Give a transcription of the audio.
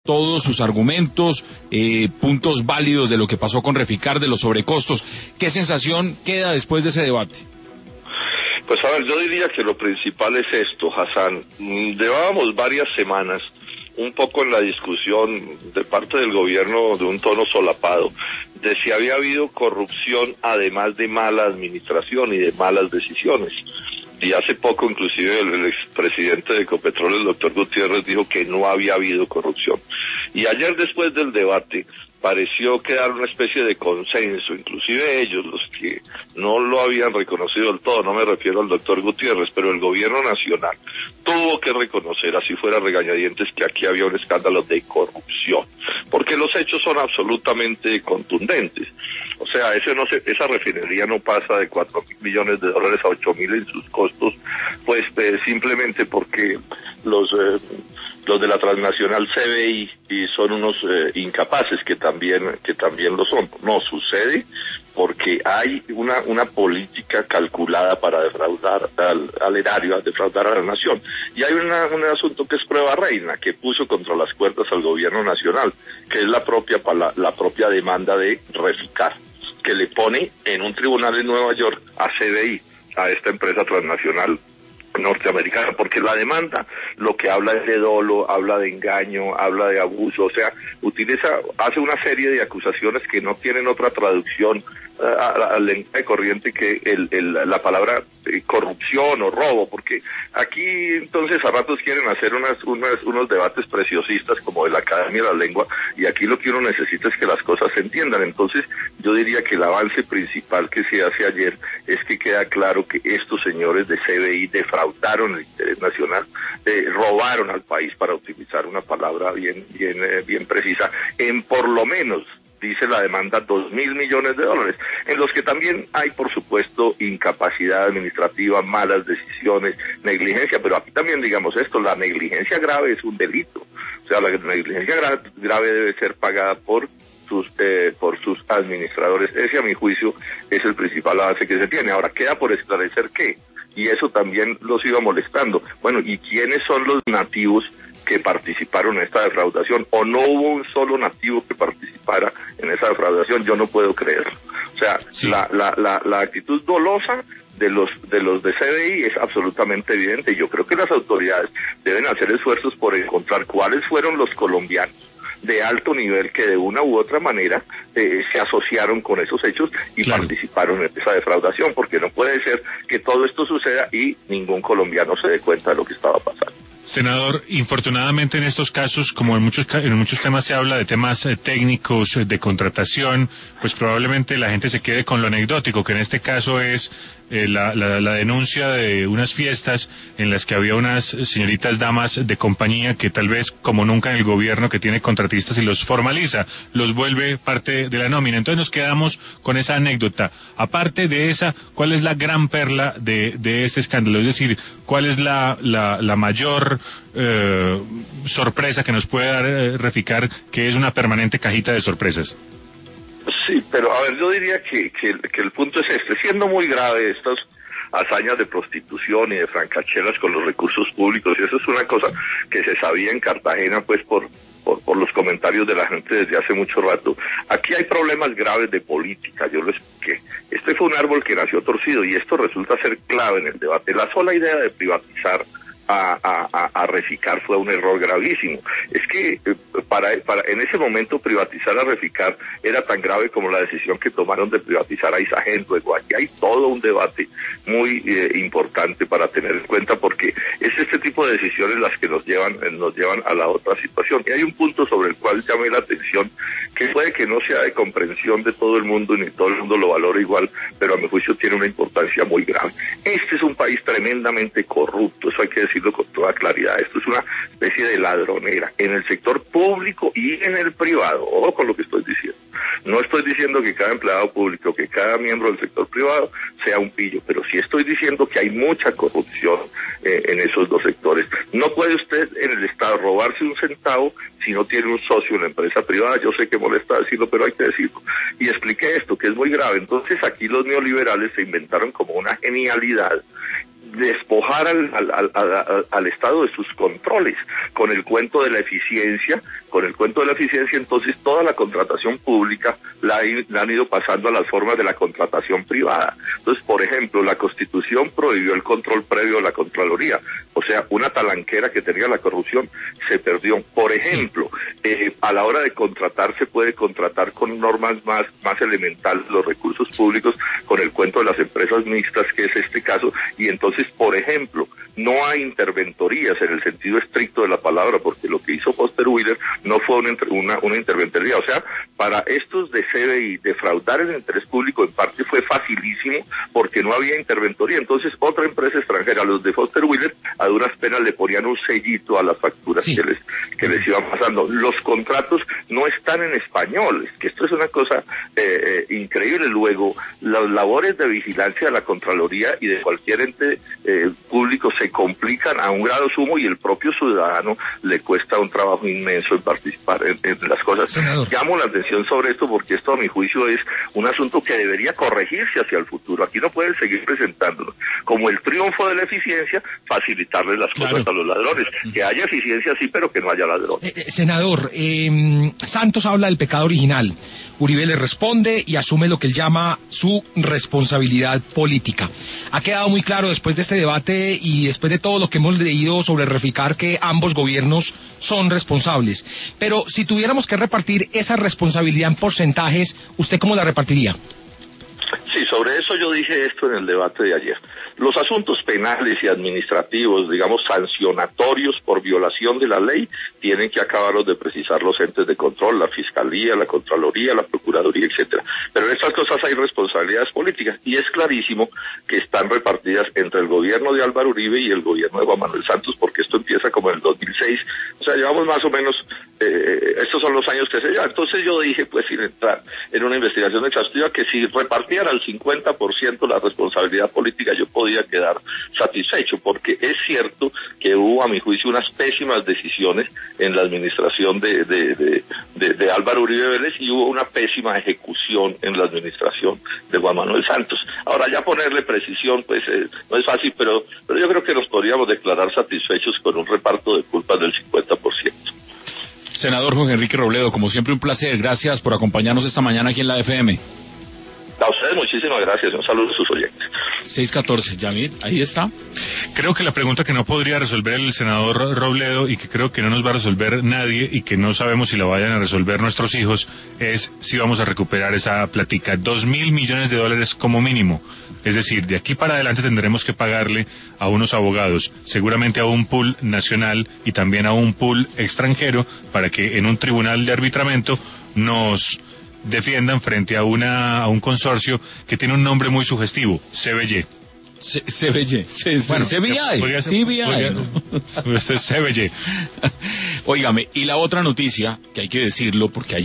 todos sus argumentos, puntos válidos de lo que pasó con Reficar, de los sobrecostos. ¿Qué sensación queda después de ese debate? Pues a ver, yo diría que lo principal es esto, Hassan. Llevábamos varias semanas un poco en la discusión de parte del gobierno de un tono solapado, de si había habido corrupción además de mala administración y de malas decisiones. Y hace poco inclusive el expresidente de Ecopetrol, el doctor Gutiérrez, dijo que no había habido corrupción. Y ayer después del debate pareció quedar una especie de consenso, inclusive ellos, los que no lo habían reconocido del todo, no me refiero al doctor Gutiérrez, pero el gobierno nacional tuvo que reconocer, así fuera regañadientes, que aquí había un escándalo de corrupción, porque los hechos son absolutamente contundentes. O sea, esa refinería no pasa de $4.000 millones a $8.000 en sus costos, pues simplemente porque los de la transnacional CBI y son unos incapaces que también lo son. No, sucede porque hay una política calculada para defraudar al erario, defraudar a la nación. Y hay un asunto que es prueba reina, que puso contra las cuerdas al gobierno nacional, que es la propia demanda de Reficar, que le pone en un tribunal en Nueva York a CBI, a esta empresa transnacional norteamericana, porque la demanda lo que habla es de dolo, habla de engaño, habla de abuso, o sea, hace una serie de acusaciones que no tienen otra traducción al lenguaje corriente que la palabra corrupción o robo, porque aquí entonces a ratos quieren hacer unos debates preciosistas como de la Academia de la Lengua, y aquí lo que uno necesita es que las cosas se entiendan. Entonces yo diría que el avance principal que se hace ayer es que queda claro que estos señores de CBI defraudaron el interés nacional, robaron al país, para utilizar una palabra bien precisa, en por lo menos, dice la demanda, $2.000 millones, en los que también hay, por supuesto, incapacidad administrativa, malas decisiones, negligencia, pero aquí también digamos esto, la negligencia grave es un delito, o sea, la negligencia grave debe ser pagada por sus administradores. Ese, a mi juicio, es el principal avance que se tiene. Ahora, queda por esclarecer qué, y eso también los iba molestando. Bueno, ¿y quiénes son los nativos que participaron en esta defraudación? ¿O no hubo un solo nativo que participara en esa defraudación? Yo no puedo creerlo. O sea, sí. La actitud dolosa de los de CBI es absolutamente evidente. Yo creo que las autoridades deben hacer esfuerzos por encontrar cuáles fueron los colombianos de alto nivel que de una u otra manera se asociaron con esos hechos y claro, participaron en esa defraudación, porque no puede ser que todo esto suceda y ningún colombiano se dé cuenta de lo que estaba pasando. Senador, infortunadamente en estos casos, como en muchos temas se habla de temas técnicos, de contratación, pues probablemente la gente se quede con lo anecdótico, que en este caso es la denuncia de unas fiestas en las que había unas señoritas damas de compañía que tal vez, como nunca en el gobierno, que tiene contratistas y los formaliza, los vuelve parte de la nómina. Entonces nos quedamos con esa anécdota. Aparte de esa, ¿cuál es la gran perla de este escándalo? Es decir, ¿cuál es la mayor sorpresa que nos puede dar Reficar, que es una permanente cajita de sorpresas? Sí, pero a ver, yo diría que el punto es siendo muy grave estas hazañas de prostitución y de francachelas con los recursos públicos, y eso es una cosa que se sabía en Cartagena, pues por los comentarios de la gente desde hace mucho rato. Aquí hay problemas graves de política, yo lo expliqué. Este fue un árbol que nació torcido, y esto resulta ser clave en el debate. La sola idea de privatizar a Reficar fue un error gravísimo. Es que para en ese momento privatizar a Reficar era tan grave como la decisión que tomaron de privatizar a Isagen. Luego aquí hay todo un debate muy importante para tener en cuenta, porque es este tipo de decisiones las que nos llevan a la otra situación. Y hay un punto sobre el cual llamé la atención, que puede que no sea de comprensión de todo el mundo, ni todo el mundo lo valora igual, pero a mi juicio tiene una importancia muy grave. Este es un país tremendamente corrupto, eso hay que decirlo con toda claridad. Esto es una especie de ladronera en el sector público y en el privado. Ojo con lo que estoy diciendo. No estoy diciendo que cada empleado público, que cada miembro del sector privado sea un pillo, pero sí estoy diciendo que hay mucha corrupción en esos dos sectores. No puede usted en el Estado robarse un centavo si no tiene un socio en la empresa privada. Yo sé que molesta decirlo, pero hay que decirlo. Y expliqué esto, que es muy grave. Entonces aquí los neoliberales se inventaron como una genialidad despojar al Estado de sus controles, con el cuento de la eficiencia, entonces toda la contratación pública la han ido pasando a las formas de la contratación privada. Entonces, por ejemplo, la Constitución prohibió el control previo de la Contraloría, o sea, una talanquera que tenía la corrupción se perdió. Por ejemplo, a la hora de contratar se puede contratar con normas más elementales los recursos públicos, con el cuento de las empresas mixtas, que es este caso, y entonces, por ejemplo, no hay interventorías en el sentido estricto de la palabra, porque lo que hizo Foster Wheeler no fue una interventoría. O sea, para estos de CBI defraudar el interés público en parte fue facilísimo porque no había interventoría. Entonces, otra empresa extranjera, los de Foster Wheeler, a duras penas le ponían un sellito a las facturas que les iban pasando. Los contratos no están en español, es que esto es una cosa increíble. Luego, las labores de vigilancia de la Contraloría y de cualquier ente público se complican a un grado sumo, y el propio ciudadano le cuesta un trabajo inmenso en participar en las cosas. Senador. Llamo la atención sobre esto porque esto, a mi juicio, es un asunto que debería corregirse hacia el futuro. Aquí no pueden seguir presentándolo como el triunfo de la eficiencia, facilitarles las cosas a los ladrones. Que haya eficiencia sí, pero que no haya ladrones. Senador, Santos habla del pecado original. Uribe le responde y asume lo que él llama su responsabilidad política. Ha quedado muy claro después de este debate y después de todo lo que hemos leído sobre Reficar que ambos gobiernos son responsables. Pero si tuviéramos que repartir esa responsabilidad en porcentajes, ¿usted cómo la repartiría? Sí, sobre eso yo dije esto en el debate de ayer. Los asuntos penales y administrativos, digamos, sancionatorios por violación de la ley, tienen que acabarlos de precisar los entes de control, la Fiscalía, la Contraloría, la Procuraduría, etcétera. Pero en estas cosas hay responsabilidades políticas, y es clarísimo que están repartidas entre el gobierno de Álvaro Uribe y el gobierno de Juan Manuel Santos, porque esto empieza como en el 2006, o sea, llevamos más o menos, estos son los años que se llevan. Entonces yo dije, pues sin entrar en una investigación exhaustiva, que si repartiera al 50% la responsabilidad política, yo podía quedar satisfecho, porque es cierto que hubo, a mi juicio, unas pésimas decisiones en la administración de Álvaro Uribe Vélez, y hubo una pésima ejecución en la administración de Juan Manuel Santos. Ahora, ya ponerle precisión, pues no es fácil, pero yo creo que nos podríamos declarar satisfechos con un reparto de culpas del 50%. Senador Jorge Enrique Robledo, como siempre un placer, gracias por acompañarnos esta mañana aquí en la FM. A ustedes muchísimas gracias, un saludo a sus oyentes. 6:14, Yamir, ahí está. Creo que la pregunta que no podría resolver el senador Robledo, y que creo que no nos va a resolver nadie, y que no sabemos si la vayan a resolver nuestros hijos, es si vamos a recuperar esa platica. 2.000 millones de dólares como mínimo. Es decir, de aquí para adelante tendremos que pagarle a unos abogados, seguramente a un pool nacional y también a un pool extranjero, para que en un tribunal de arbitramiento nos defiendan frente a un consorcio que tiene un nombre muy sugestivo, CBY. CBY. Bueno, CBY. Óigame, y la otra noticia, que hay que decirlo, porque